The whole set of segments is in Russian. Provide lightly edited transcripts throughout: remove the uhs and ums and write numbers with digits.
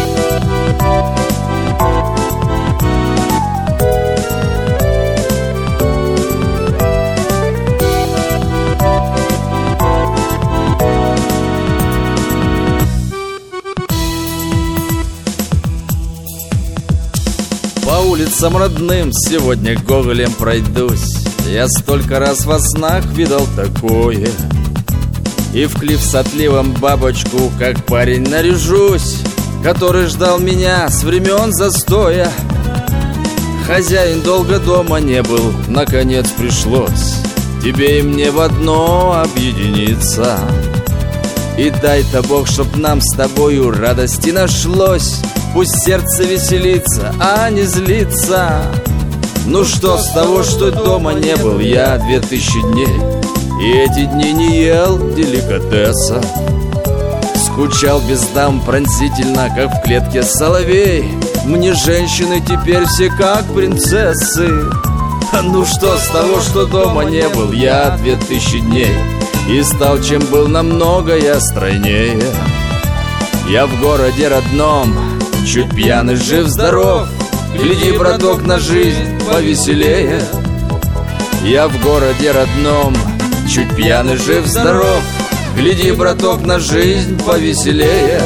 По улицам родным сегодня гоголем пройдусь. Я столько раз во снах видал такое. И в клип с отливом бабочку, как парень, наряжусь, который ждал меня с времен застоя. Хозяин долго дома не был, наконец пришлось тебе и мне в одно объединиться. И дай-то Бог, чтоб нам с тобою радости нашлось. Пусть сердце веселится, а не злится. Ну что с того, что дома не был я 2000 дней, и эти дни не ел деликатеса. Скучал без дам пронзительно, как в клетке соловей. Мне женщины теперь все как принцессы. Ну что с того, что дома не был я 2000 дней, и стал, чем был, намного я стройнее. Я в городе родном, чуть пьяный, жив-здоров. Гляди, браток, на жизнь повеселее. Я в городе родном, чуть пьяный, жив-здоров. Гляди, браток, на жизнь повеселее.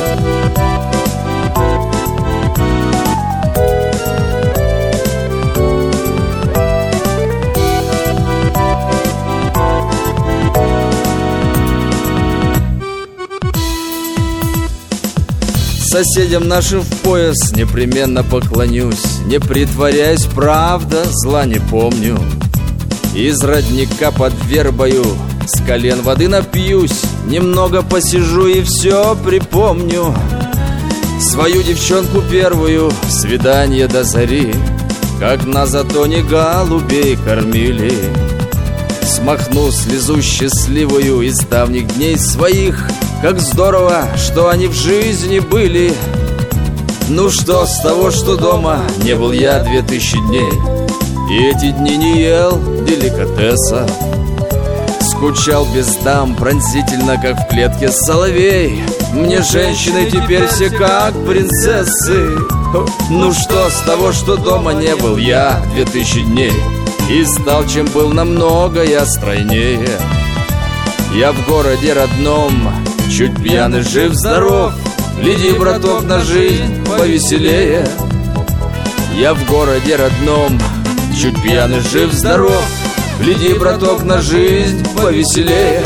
Соседям нашим в пояс непременно поклонюсь. Не притворяюсь, правда, зла не помню. Из родника под вербою с колен воды напьюсь. Немного посижу и все припомню. Свою девчонку первую, свидание до зари, как на затоне голубей кормили. Смахну слезу счастливую из давних дней своих. Как здорово, что они в жизни были. Ну что с того, что дома не был я 2000 дней, и эти дни не ел деликатеса. Скучал без дам пронзительно, как в клетке соловей. Мне женщины теперь все как принцессы. Ну что с того, что дома не был я 2000 дней, и стал, чем был, намного я стройнее. Я в городе родном, чуть пьяный, жив-здоров. Гляди, браток, на жизнь повеселее. Я в городе родном, чуть пьяный, жив-здоров. Гляди, браток, на жизнь повеселее.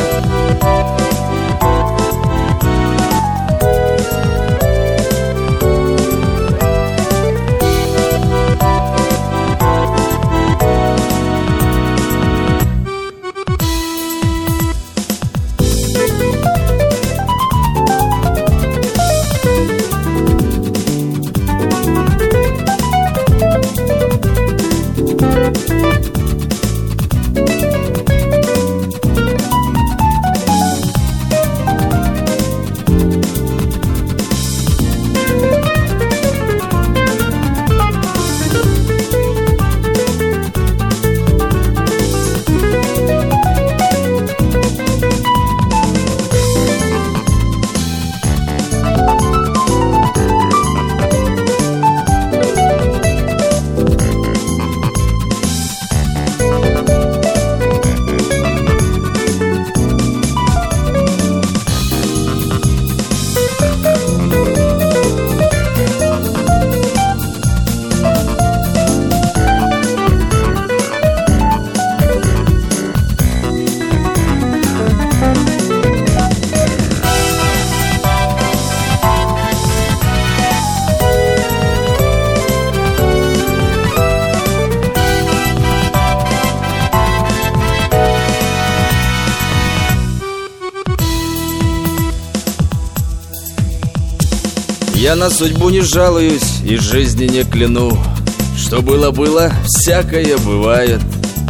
Я на судьбу не жалуюсь и жизни не кляну. Что было-было, всякое бывает.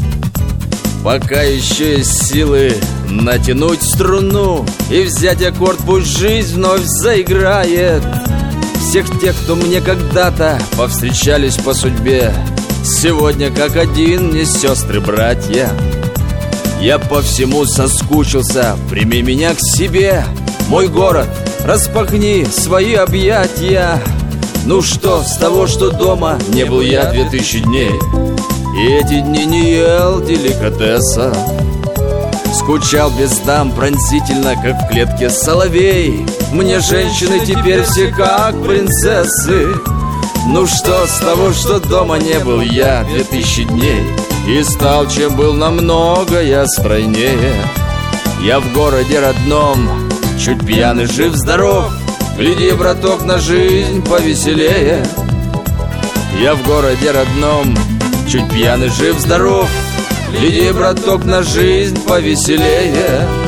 Пока еще есть силы натянуть струну и взять аккорд, пусть жизнь вновь заиграет. Всех тех, кто мне когда-то повстречались по судьбе, сегодня как один не сестры-братья. Я по всему соскучился, прими меня к себе. Мой город, распахни свои объятия. Ну что с того, что дома не был я 2000 дней, и эти дни не ел деликатеса. Скучал без дам пронзительно, как в клетке соловей. Мне женщины теперь все как принцессы. Ну что с того, что дома не был я 2000 дней, и стал, чем был, намного я стройнее. Я в городе родном, чуть пьяный, жив-здоров. Гляди, браток, на жизнь повеселее. Я в городе родном, чуть пьяный, жив-здоров. Гляди, браток, на жизнь повеселее.